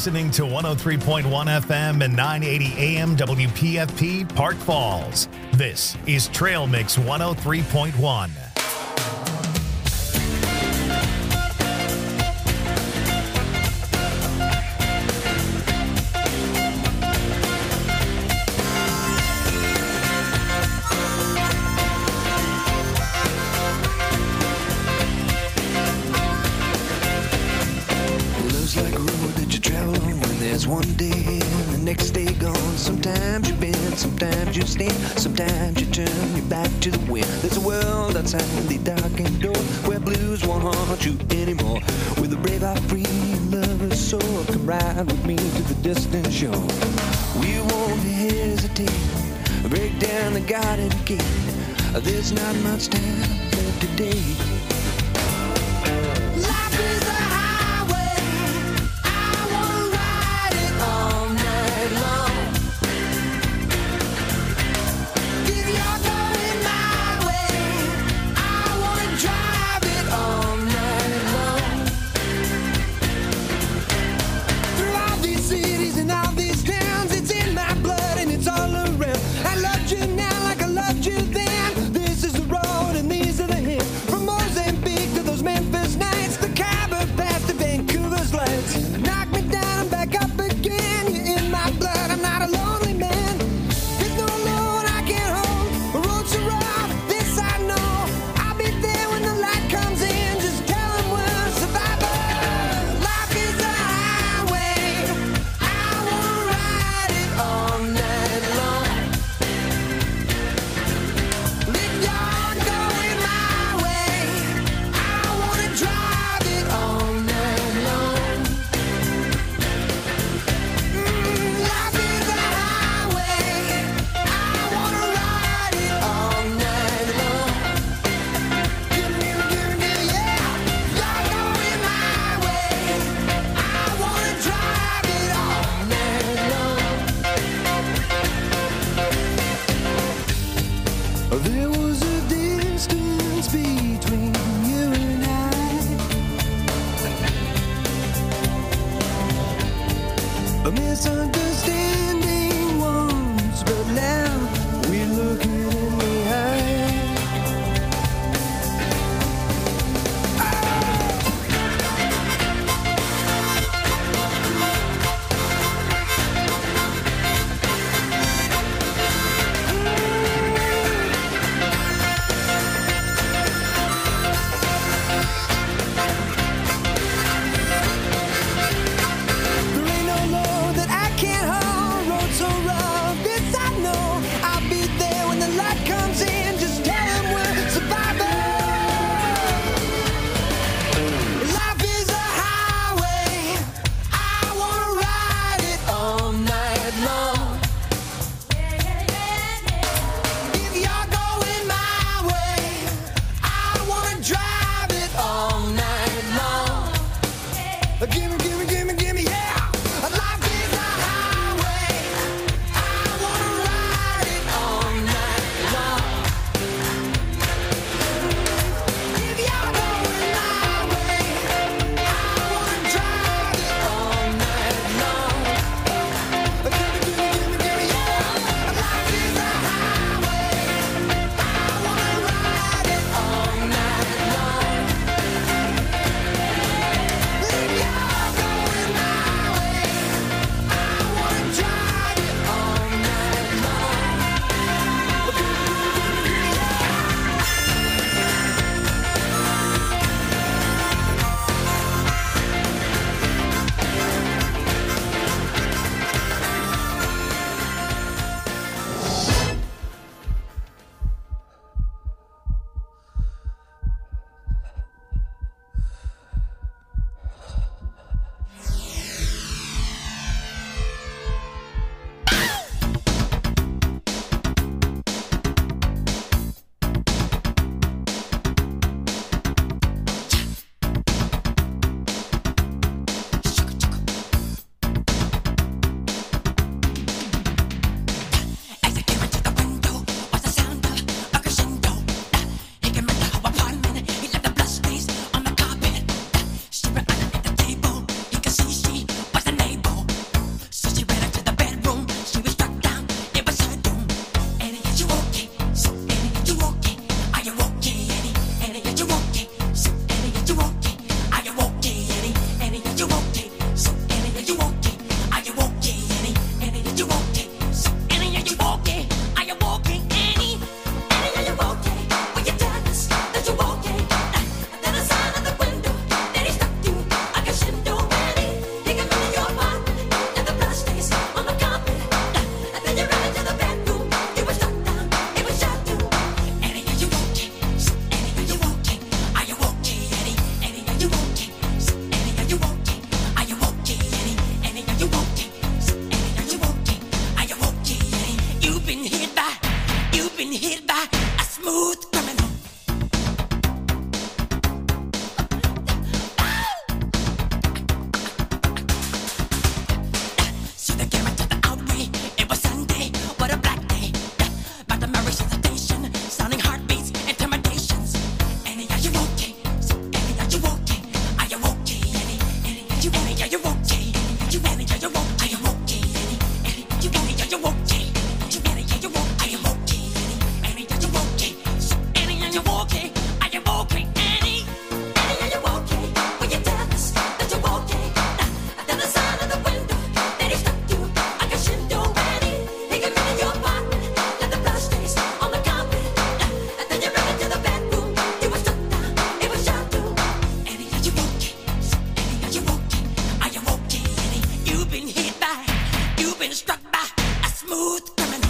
listening to 103.1 FM and 980 AM WPFP Park Falls. This is Trail Mix 103.1. One day and the next day gone. Sometimes you bend, sometimes you stand, sometimes you turn your back to the wind. There's a world outside the darkened door where blues won't haunt you anymore. With a brave heart free and lover's soul, come ride with me to the distant shore. We won't hesitate, break down the garden gate. There's not much time left today. Now like I loved you then. This is the road and these are the hills. From most hit by a smooth criminal. See the camera to the outway. It was Sunday, what a black day. But the Mary hesitation, sounding heartbeats, intimidations. Annie, are you okay? Annie, are you okay? Are you okay? Annie, are you okay? Are you okay? Are you Annie, are you okay? Are you okay? Annie, are you okay? Are you okay? Are you Annie, are you okay? Are you okay? Annie, are you okay? Annie, are you okay? Are you okay? Annie, are you okay? Will you tell us that you're okay? At the side of the window that he stuck you like a Shinto Annie. He committed your apartment, let the blood stains on the carpet. And then you ran into the bedroom. You were struck down, it was shot through. Annie, are you okay? Annie, are you okay? Are you okay, Annie? You've been struck by a smooth criminal.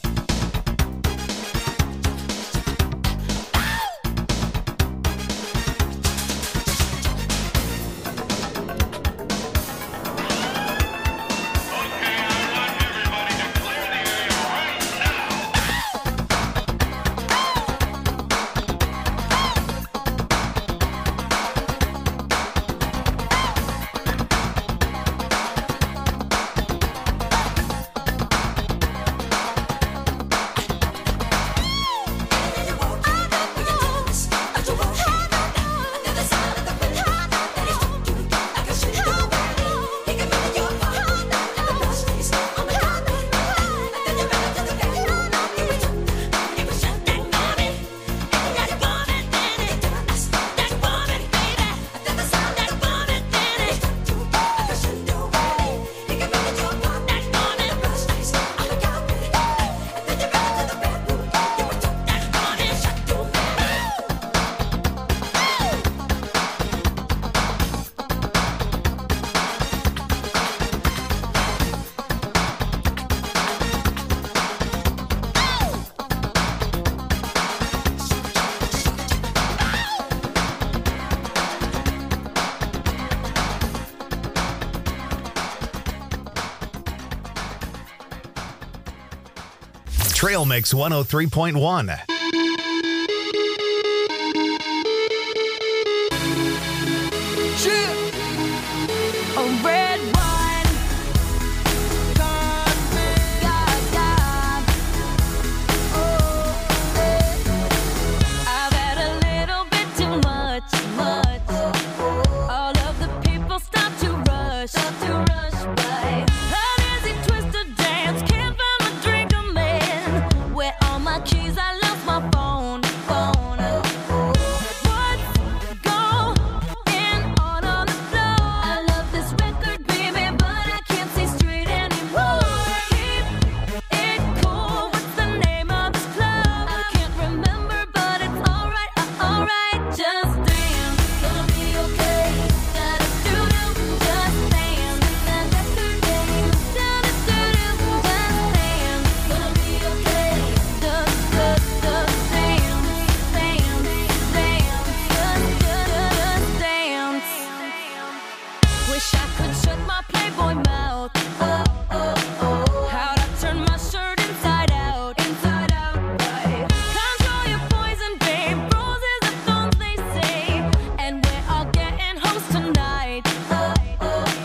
Trail Mix 103.1. A red wine, God, oh, I've had a little bit too much. All of the people start to rush by. How does it twist to dance? Can't find my drink, I'm in. Where are my keys? I lost my phone. What's going on the floor? I love this record, baby, but I can't see straight anymore. Keep it cool. What's the name of this club? I can't remember, but it's alright, alright. Just dance, gonna be okay. Da-da-doo-doo, just dance. Da-da-doo-doo, da-da-doo-doo, just dance. Gonna be okay. Just dance, dance. Wish I could shut my Playboy mouth. How'd I turn my shirt inside out? Right. Control your poison, babe. Roses are thorns, they say. And we're all getting hoes tonight. What's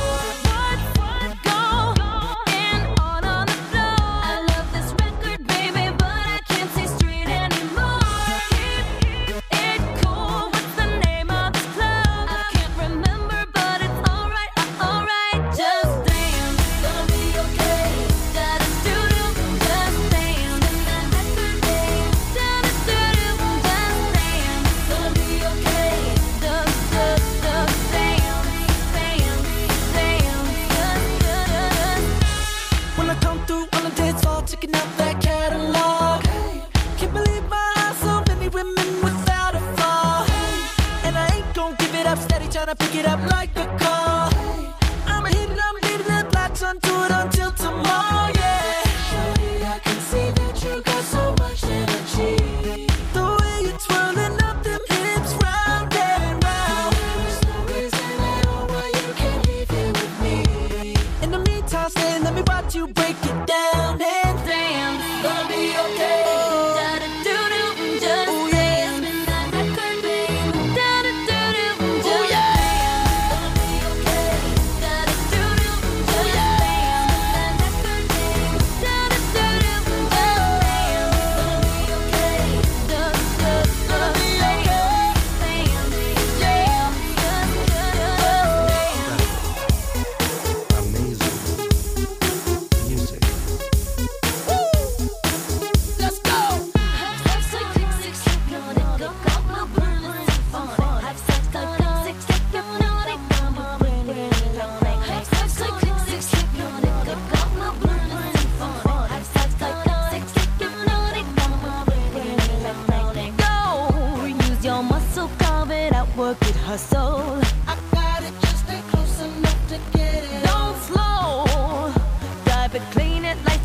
going on the floor? I love this record, baby, but I can't see straight anymore. Keep it cool. What's the name of this club? I can't remember, but it's alright, alright. Just dance, gonna be okay. Da-da-doo-doo, just dance. Da-da-doo-doo, just dance. Gonna be okay. Just dance. When I come through on the dance floor, checking out that catalog. Can't believe my eyes, so many women without a flaw. And I ain't gon' give it up, steady tryna pick it up like a call. I'ma hit it, I'm beating it, latch onto it until tomorrow, yeah. Shorty, I can see that you got so much energy. The way you're twirling up them hips round and round. There's no reason at all why you can't be here with me. In the meantime, stay, let me watch you break it down and Dance, gonna be okay.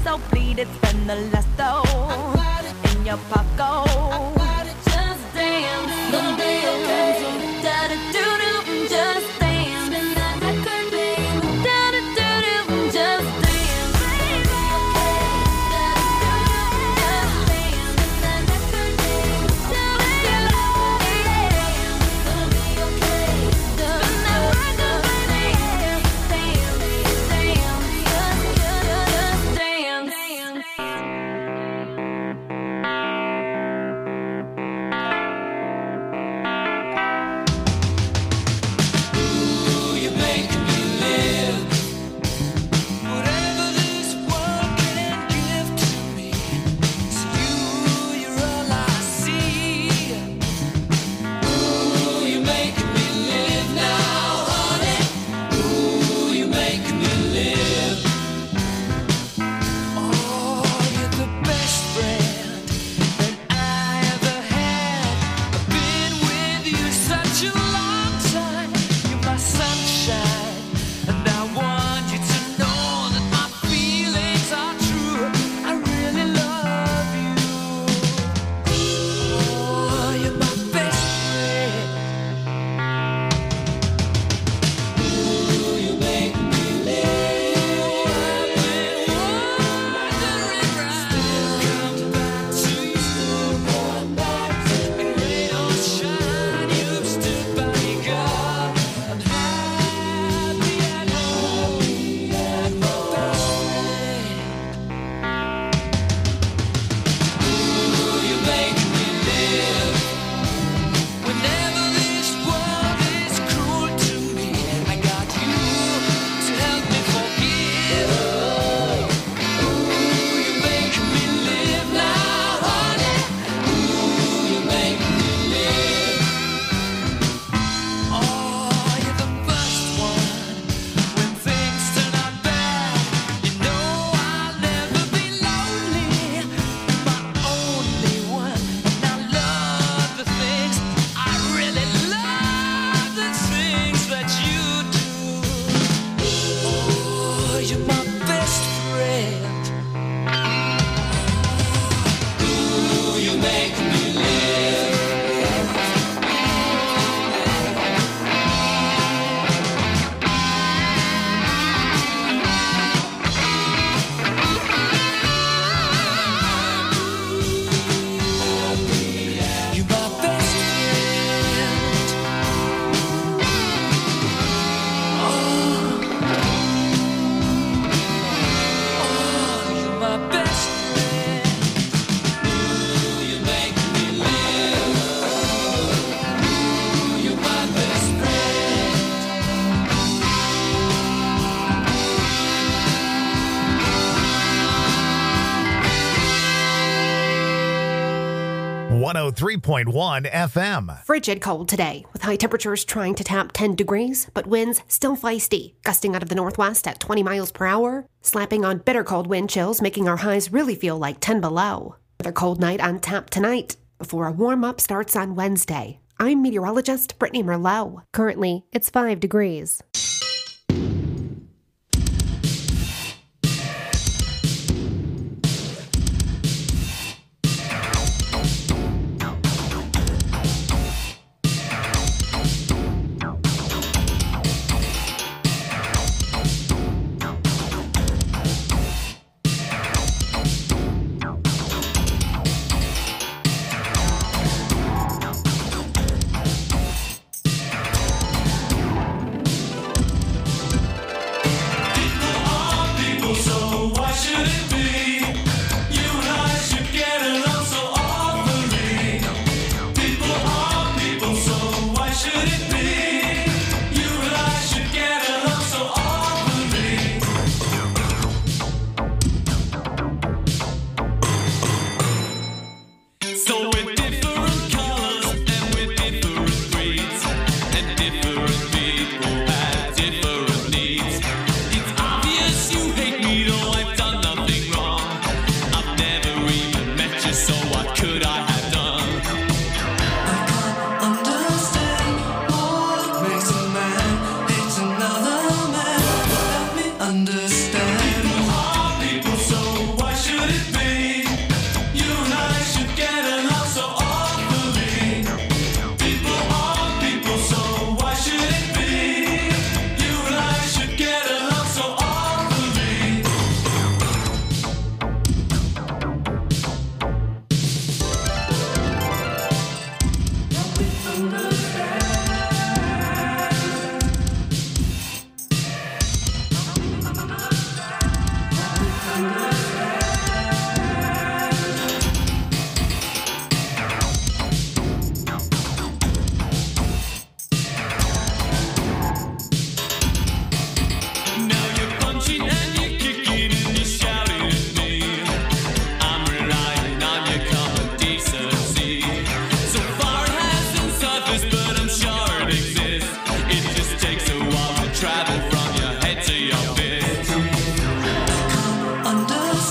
so bleed it, spend the last though in your pocket. Just dance, gonna be okay. Da da do do, just dance. Spin that record, babe. Da da do do, just dance. Baby, okay. Da da do do, just dance. Spin that record, babe. Da da do do, gonna be okay. Spin that record, baby. Dance, dance, just You make me live. Whatever this world can give to me, it's you're all I see. Ooh, you make me live now, honey. Ooh, you make me live. Oh, you're the best friend that I ever had. I've been with you such a long time. You're my sunshine, and I want you to know that my feelings are true. I really love you. Oh, you're my best friend. Ooh, you make me live. I've been wondering still come back to you. Come back to me. Rain or shine, you've stood by me, God. I'm happy at home. You're my best friend. Ooh, you make me live. Whenever this world is cruel to me, I got you to help me forgive. Ooh, you make me live now, honey. Ooh, you make me live. Oh, you're the first one when things turn out bad. You know I'll never be lonely. You're my only one, and I love the things. I really love the things that you do. Oh, you're my best friend. Ooh, you make me live. You're my best friend. Oh, you're my best friend. Ooh, you make me live. Ooh, you're my best friend. 103.1 FM. Frigid cold today, with high temperatures trying to tap 10 degrees, but winds still feisty, gusting out of the northwest at 20 miles per hour, slapping on bitter cold wind chills, making our highs really feel like 10 below. Another cold night on tap tonight, before a warm-up starts on Wednesday. I'm meteorologist Brittany Merlot. Currently, it's 5 degrees. Understand.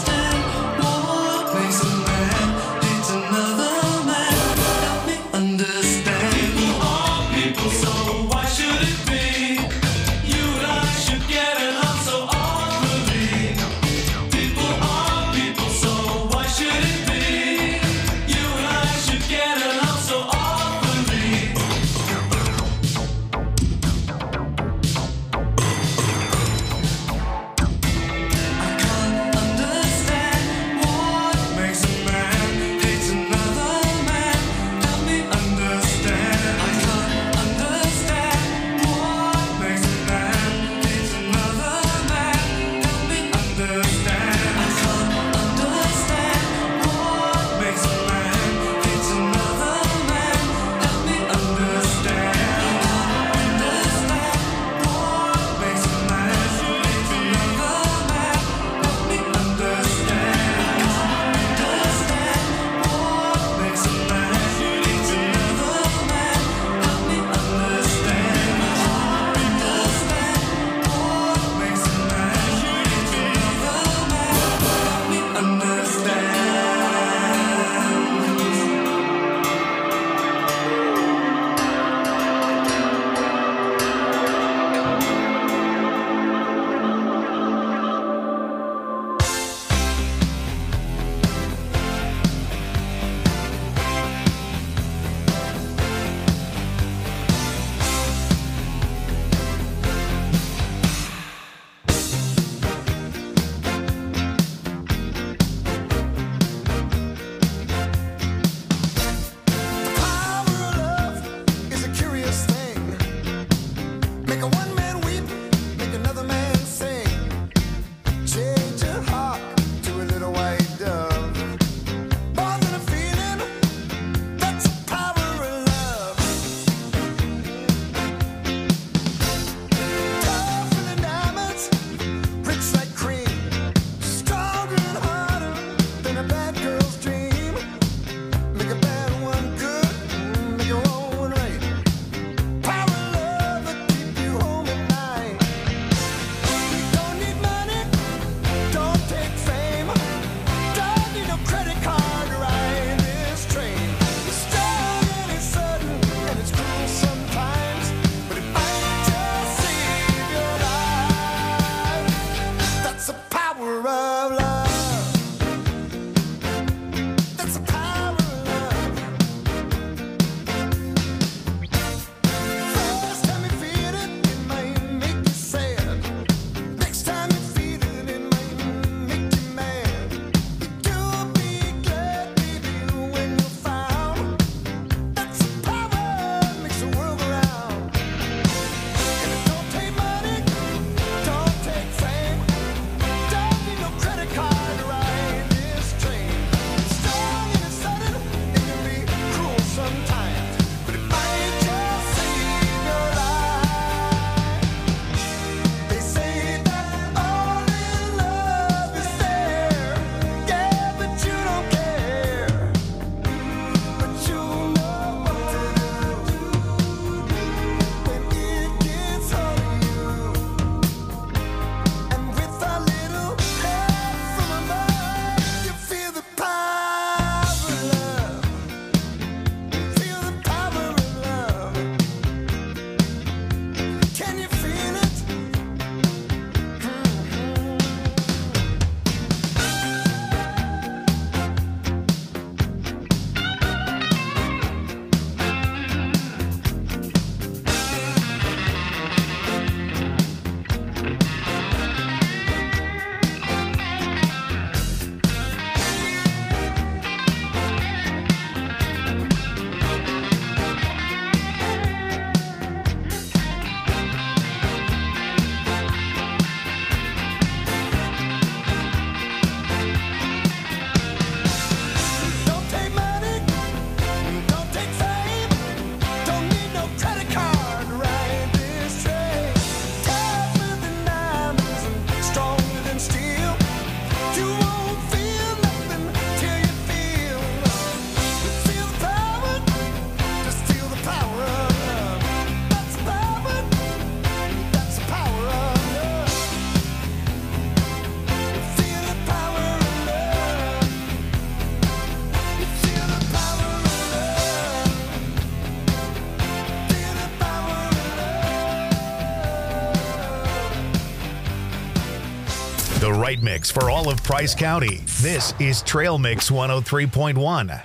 right mix for all of Price County. This is Trail Mix 103.1.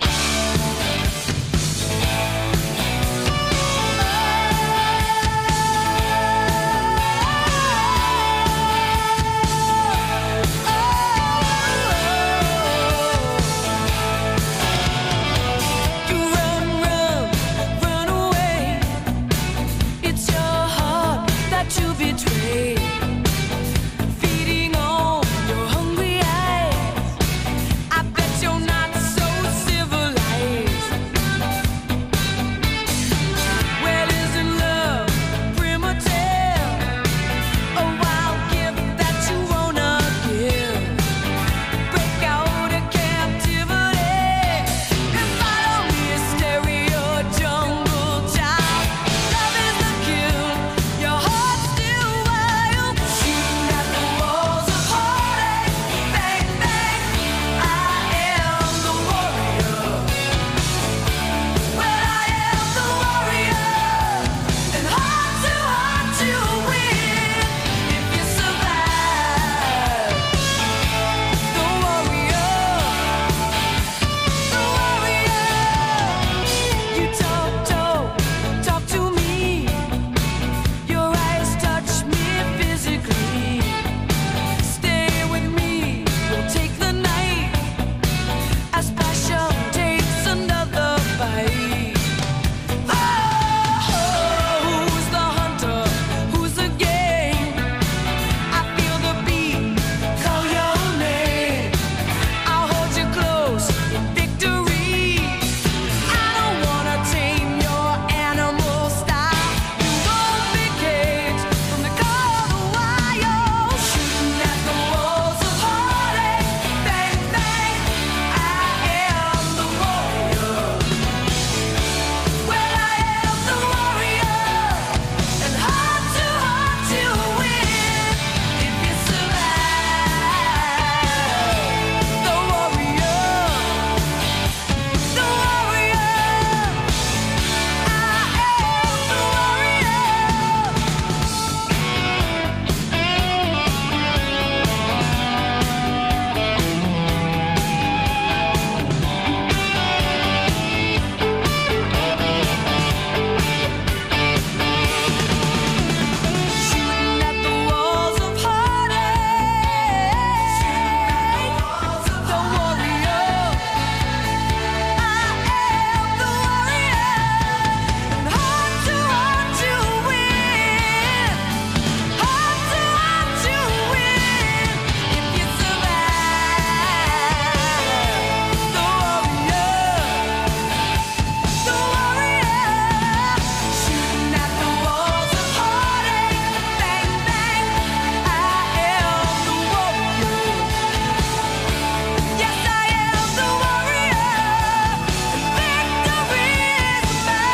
Run away. It's your heart that you betray. Feeding on your hungry eyes. I bet you're not so civilized. Well, isn't love primitive? A wild gift that you wanna give. Break out of captivity and follow me, a stereo jungle child. Love is the kill, your heart's still wild. Shooting at the walls of heartache, bang bang. I am the warrior. Well, I am the warrior, and heart to win if you survive. The warrior. You talk to me. Your eyes touch me physically. Stay with me, we'll take the night as passion takes another bite. Who's the hunter? Who's the game? I feel the beat, call your name. I'll hold you close in victory. I don't wanna tame your animal style. You won't be caged from the cold wild. Shooting at the walls of heartache, bang bang. I am the warrior. Well, I am the warrior, and heart to win if you survive. The warrior. The warrior, shooting at the walls of heartache. The warrior, I am the warrior, and heart to win, heart to win if you survive. The warrior, shooting at the walls of heartache, bang bang. I am the warrior. Yes, I am the warrior. Victory is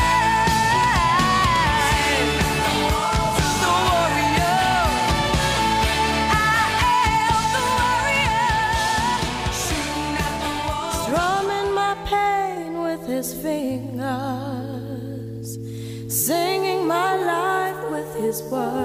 mine. The warrior. I am the warrior. Shooting at the walls. Strumming my pain with his fingers, singing my life with his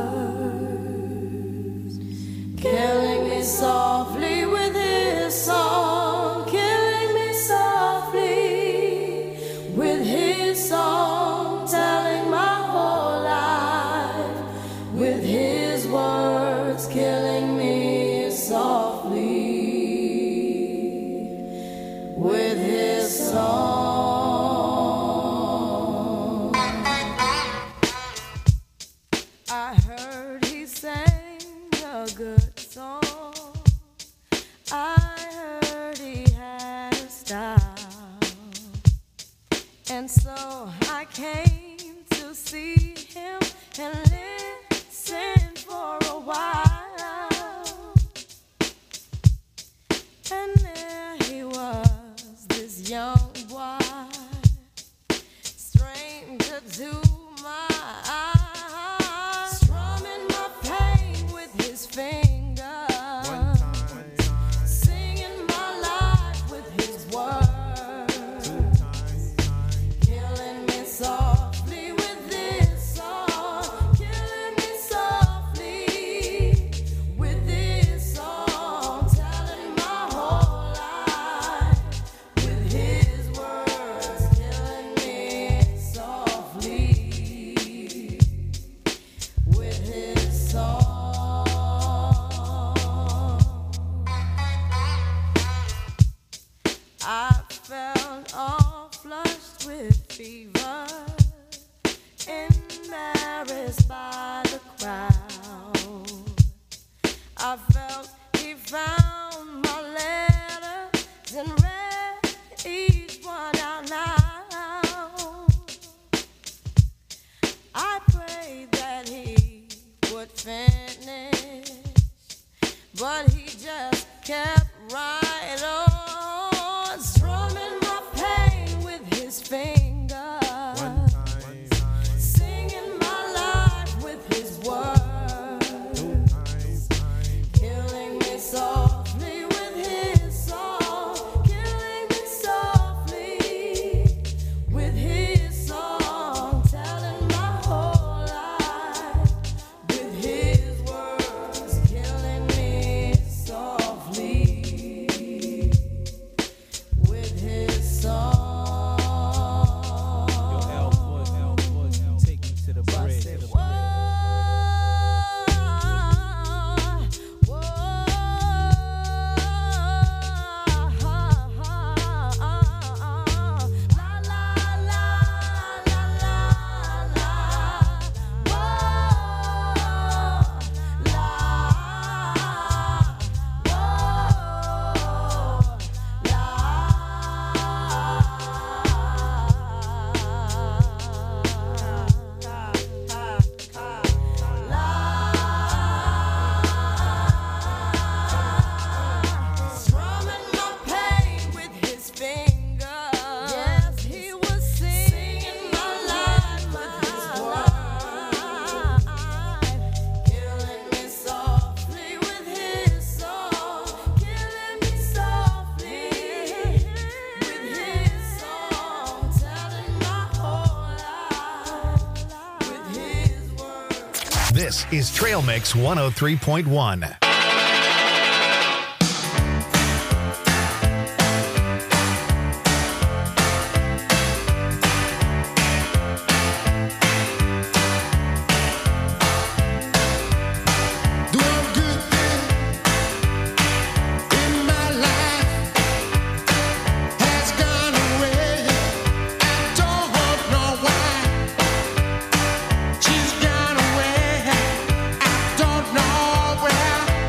words, killing me softly with his song, killing me softly with his song, telling my whole life with his words, killing me softly with his song. I heard he sang a good song. I heard he had a style. And so I came to see him and listen for a while. And there he was, this young boy, stranger to my eyes, strumming my pain with his fingers, singing my life with his words, killing me softly with this song, killing me softly with this song, with fever, embarrassed by the crowd. I felt he found my letters and read each one out loud. I prayed that he would finish, but he just kept right on, strumming my pain with his fingers, singing my life with his words, killing me softly with his song, killing me softly with his song, telling my whole life with his words, killing me softly with his song. Take me to the bridge. Strumming my pain with his fingers. Yes, he was singing my life with his words, killing me softly with his song, killing me softly with his song, telling my whole life with his words. This is Trail Mix 103.1. Doing good things in my life has gone away. I don't know why she's gone away. I don't know where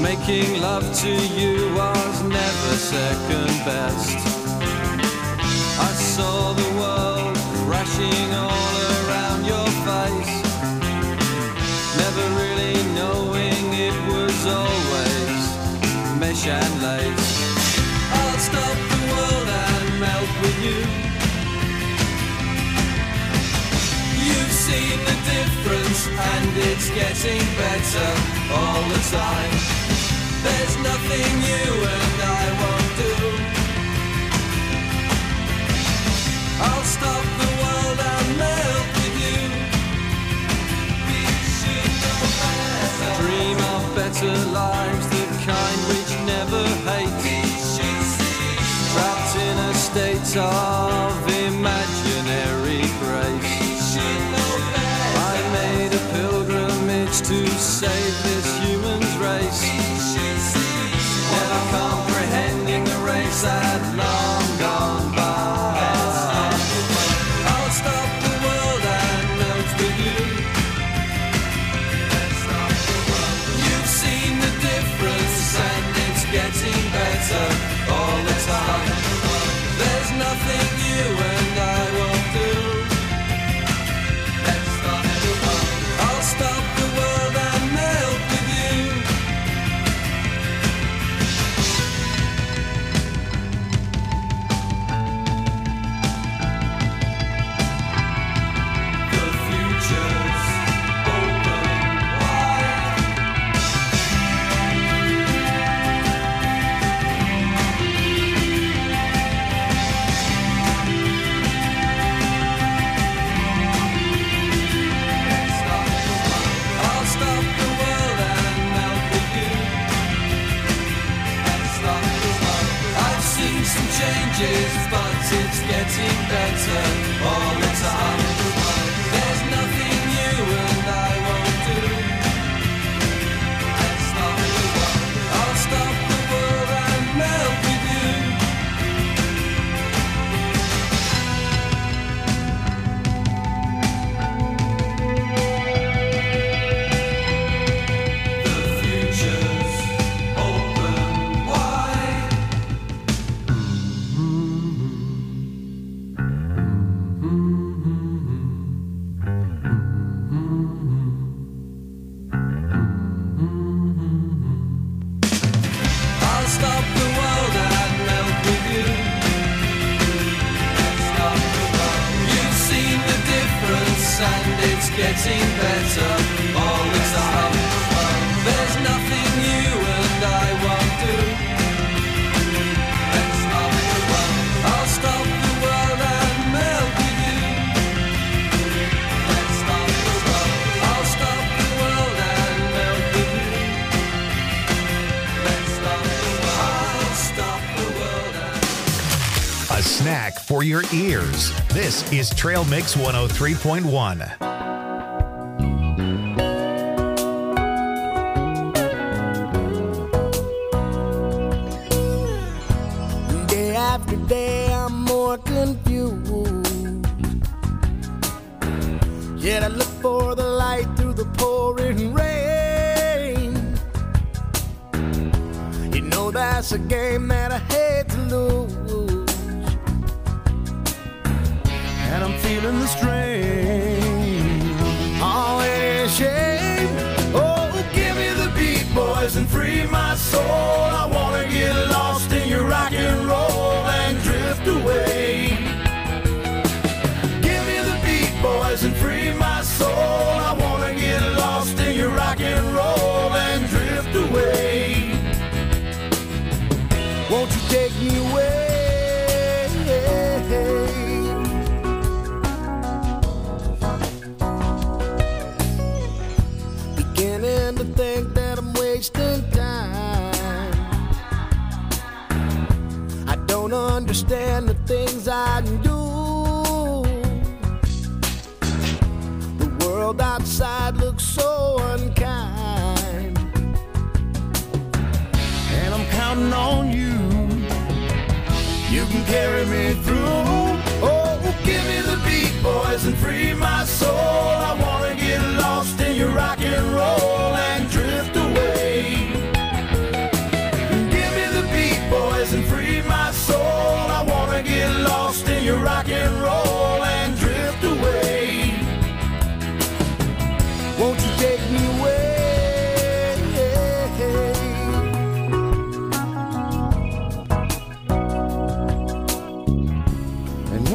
Making love to you was never second best. I saw the world crashing all around your face, never really knowing it was always mesh and lace. I'll stop the world and melt with you. You've seen the difference and it's getting better all the time. There's nothing you and I won't do. I'll stop the world and melt with you. We should know better. Dream of better lives, the kind which never hate. We should see. Trapped in a state of imaginary grace. We should know better. I made a pilgrimage to save this human's race. We should see. Never comprehending the race had long gone by. Stop the world and melt with you. You've seen the difference and it's getting better all the time. There's nothing you and I won't do. I'll stop the world and melt with you. Changes, but it's getting better all the time. There's nothing you and I won't do. I'll stop the world and melt with you. The future's open wide. Getting better all the time. There's nothing you and I won't do. I'll stop the world and melt with you. I'll stop the world and melt with you. I'll stop the world and... A snack for your ears. This is Trail Mix 103.1. After day, I'm more confused. Yet I look for the light through the pouring rain. You know that's a game that I hate to lose, and I'm feeling the strain. Oh, it is shame. Oh, give me the beat, boys, and free my soul. I wanna get lost in your rock and roll and drift away. Give me the beat, boys, and free my soul. I wanna get lost in your rock and roll and drift away. Won't you take me away? Beginning to think that I'm wasting time. I don't understand the things I do. The world outside looks so unkind, and I'm counting on you. You can carry me through. Oh, give me the beat, boys, and free my soul. I wanna get lost in your rock and roll and drift away.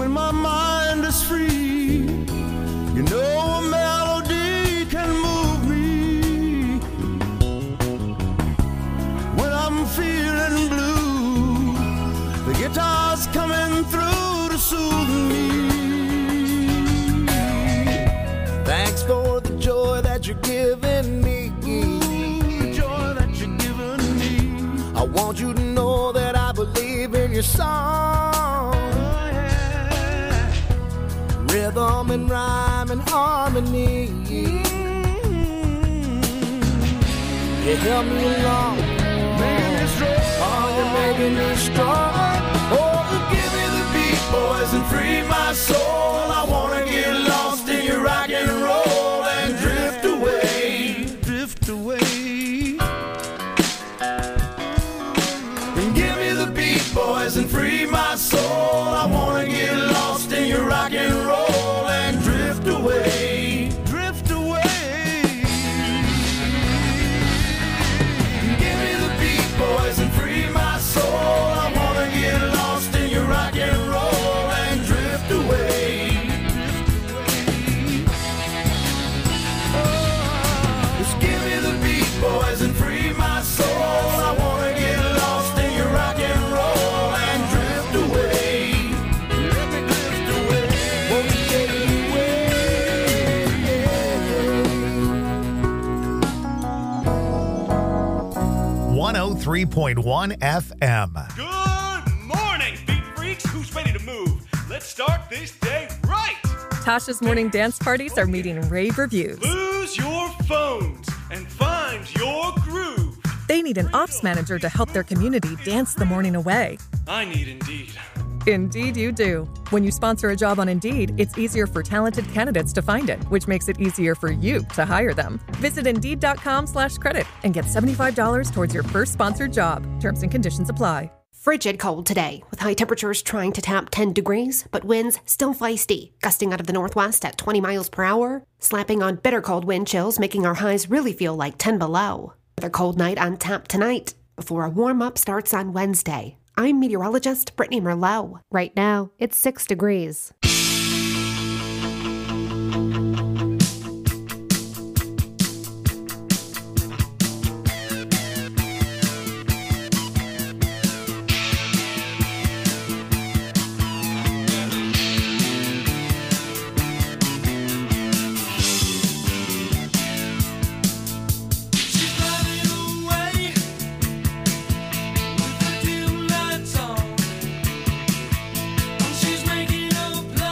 when my mind is free. You know a melody can move me when I'm feeling blue. The guitar's coming through to soothe me. Thanks for the joy that you're giving me. The joy that you're giving me. I want you to know that I believe in your song. Rhythm and rhyme and harmony. You help me along, making me strong. Oh, you're making me strong. Oh, give me the beat, boys, and free my soul. I wanna get lost in your rock and roll and drift away, drift away. And give me the beat, boys, and free my soul. I wanna get lost in your rock and roll and drift away, drift away. Give me the beat, boys, and free my soul. I wanna get lost in your rock and roll and drift away. Just give me the beat, boys, and free my soul. I wanna get lost in your rock and roll and drift away. Let me drift away. Won't you take me away? 103.1 FM. Good morning, beat freaks. Who's ready to move? Let's start this day right. Tasha's morning dance parties are meeting rave reviews. Lose your phones and find your groove. They need an ops manager to help their community dance the morning away. I need Indeed. Indeed you do. When you sponsor a job on Indeed, it's easier for talented candidates to find it, which makes it easier for you to hire them. Visit Indeed.com/credit and get $75 towards your first sponsored job. Terms and conditions apply. Frigid cold today, with high temperatures trying to tap 10 degrees, but winds still feisty, gusting out of the northwest at 20 miles per hour, slapping on bitter cold wind chills, making our highs really feel like 10 below. Another cold night on tap tonight, before a warm-up starts on Wednesday. I'm meteorologist Brittany Merlot. Right now, it's 6 degrees. She's driving away with the dim lights on. She's making a plan.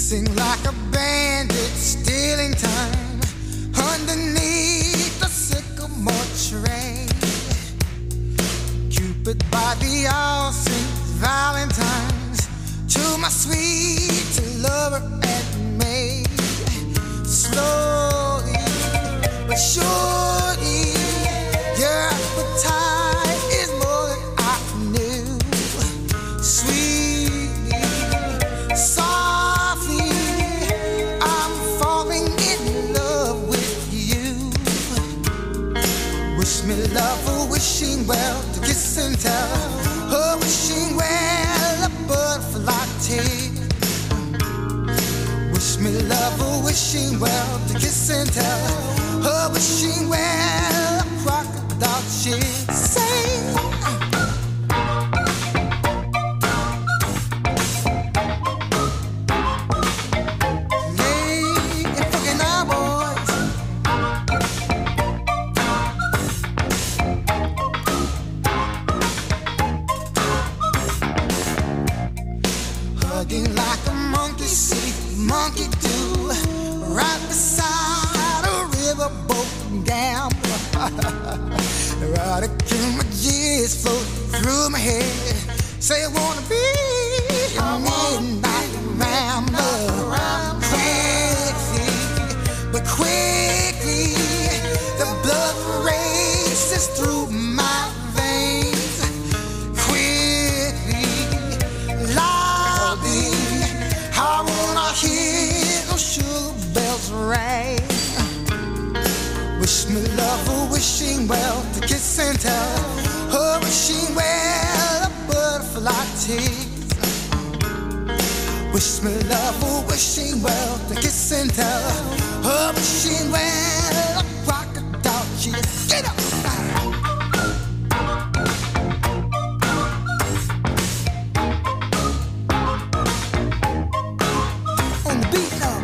Sing like a bandit, stealing time underneath the sycamore tree. Cupid by the all Saints Valentine's to my sweet lover and maid. Slowly but surely, your appetite is more than I knew. Sweetly, softly, I'm falling in love with you. Wish me love, a wishing well, to kiss and tell. Oh, wishing well, a butterfly tail. Wish me love, a wishing well, to kiss and tell. Oh, wishing well, a crocodile shit. Say, hugging like a monkey see, monkey do, right beside a riverboat gambler. Erotic images float through my head. Say I wanna be a midnight rambler. Quickly, but quickly, the blood races through my veins. Quickly, lobby, I wanna hear those sugar bells ring. Wish me love, a wishing well, to kiss and tell. Oh, wishing well, a butterfly tease. Wish me love, a wishing well, to kiss and tell. Oh, wishing well, a crocodile cheese. Get up! On the beat now,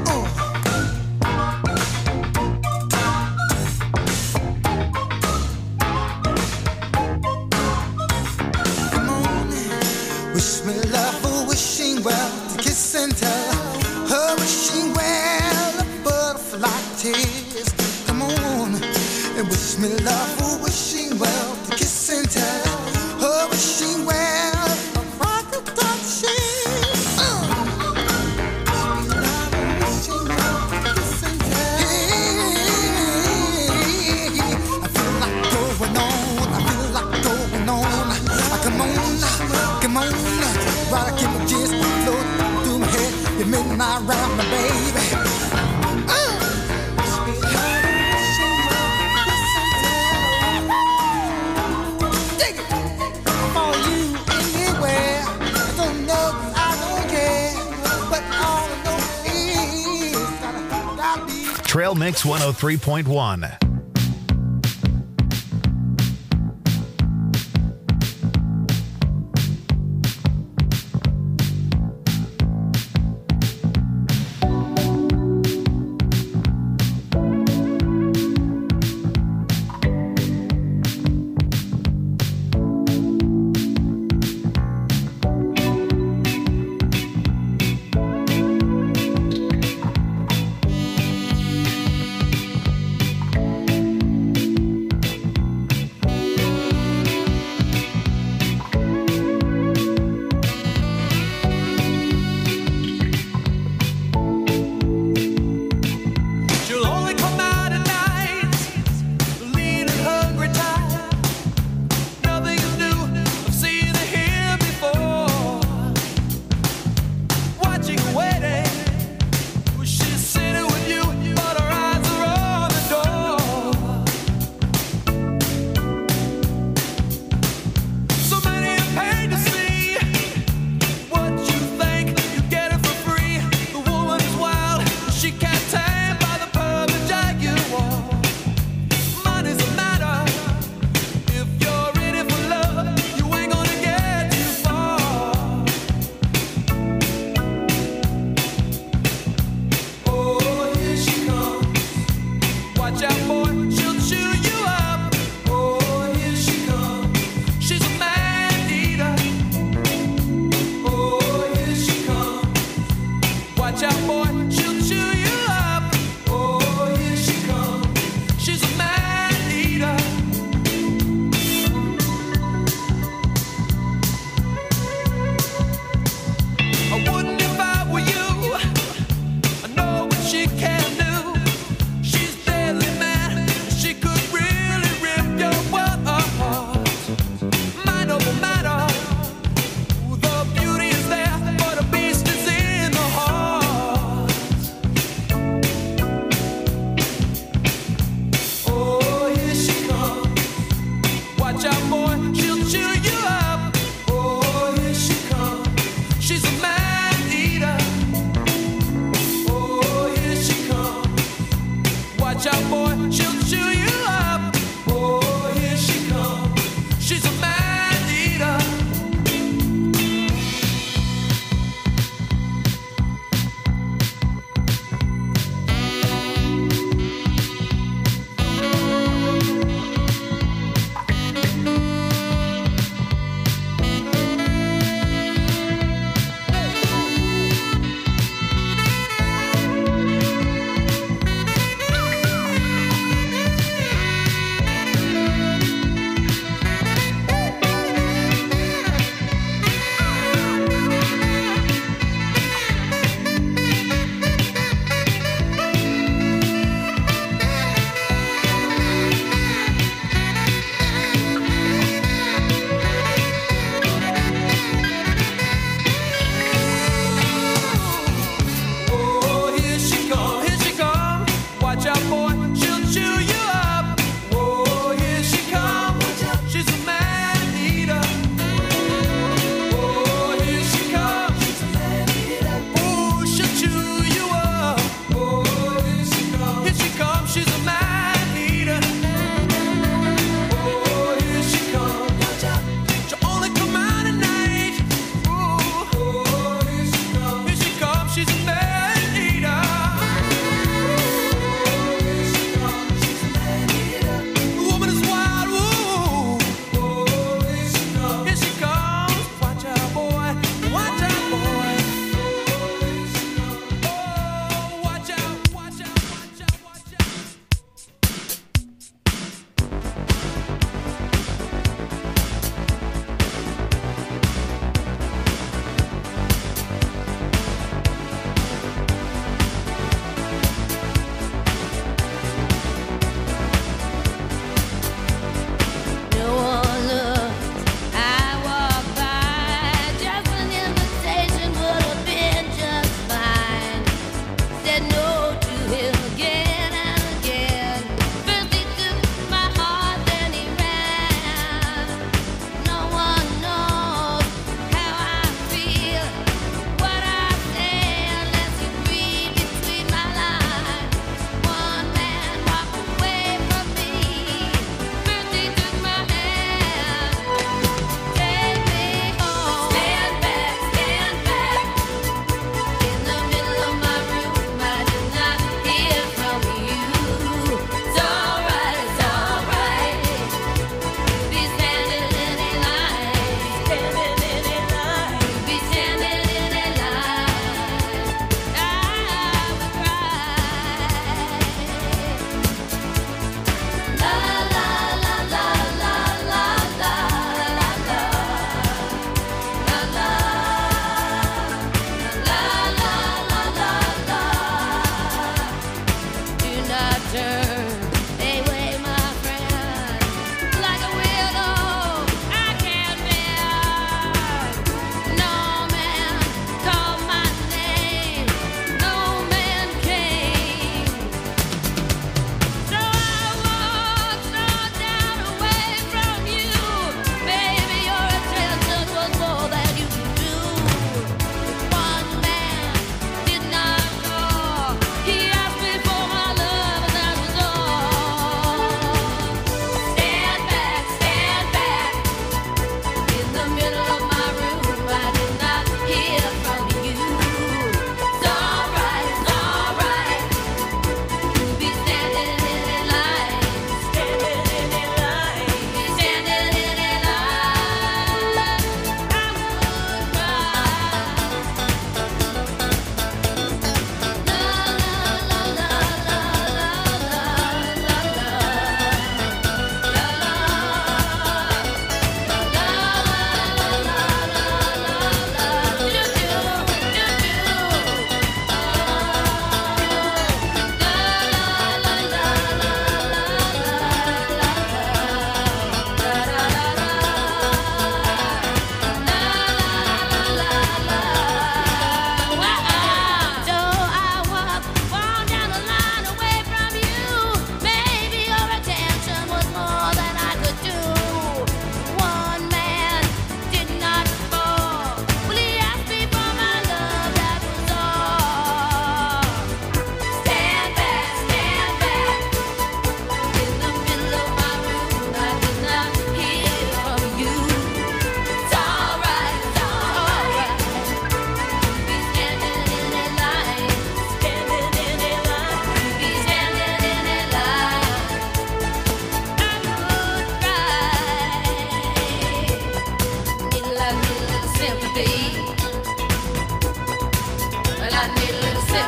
wish me love, a wishing well, to kiss and tell. Her wishing well, a butterfly tears. Come on, and wish me love, a wishing well, to kiss and tell. Her wishing well, a crocodile tears. I feel like going on, I feel like going on. Come on, come on, while I keep my just float through my head. You midnight round my baby. Dig it. For you anywhere. I don't know, I don't care, but all I know is that I gotta be. Trail Mix 103.1. Watch out, boy, she'll chew you up. Oh, here she comes. She's a man eater. Oh, here she comes. Watch out, boy, she'll chew you up. Oh, here she comes. She's a man eater.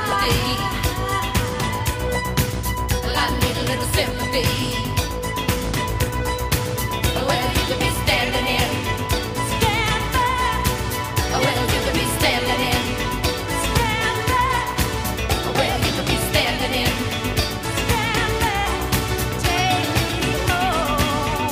sympathy. Well, I need a little sympathy. Well, you could be standing in. Stand back. Well, you could be standing in. Stand back. Well, you could be standing in. Stand back. Take me home.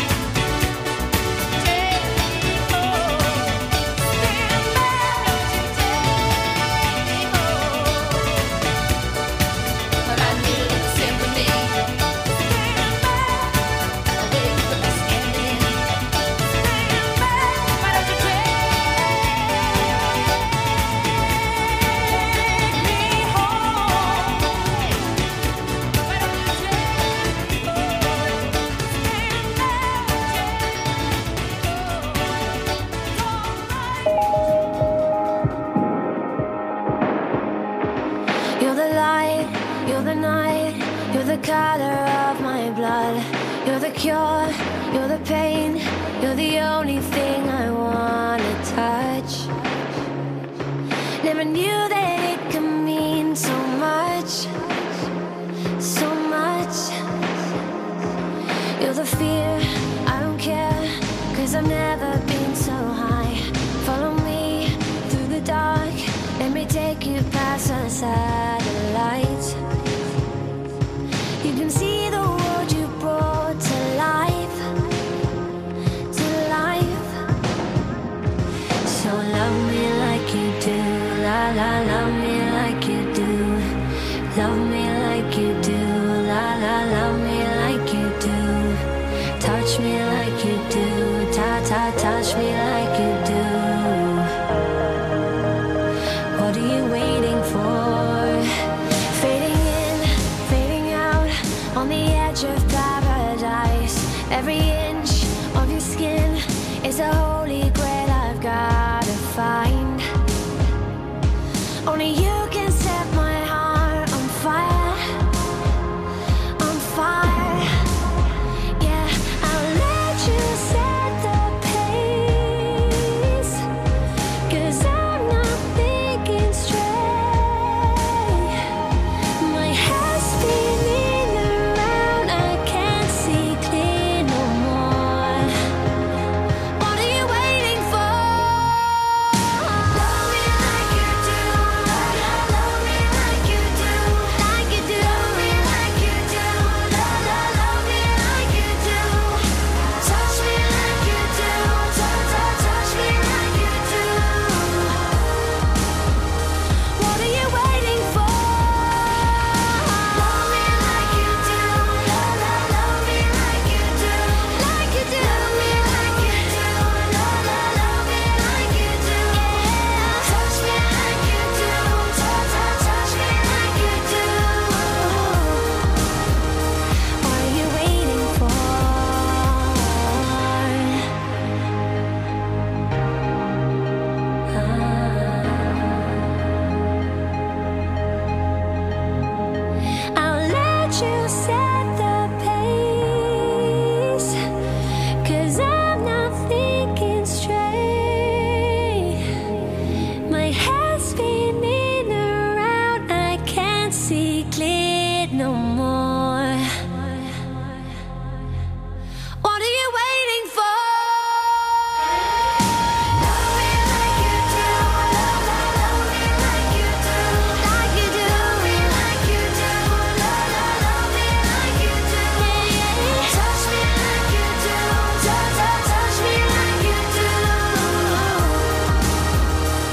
Take me home. Stand back. Take me home. But I need a little sympathy. Stand back. Well, you could be standing in. Stand back. Why don't you take me home? Why don't you take me You're the light, you're the night, you're the color of my blood. You're the cure, you're the pain, you're the only thing I wanna touch. Never knew that it could mean so much, so much. You're the fear, I don't care, 'cause I've never been so high. Follow me through the dark, let me take you past the satellites. You can see the world you brought to life, to life. So love me like you do, la la, love me like you do. Love me like you do, la la, love me like you do. Touch me like you do, ta ta, touch me like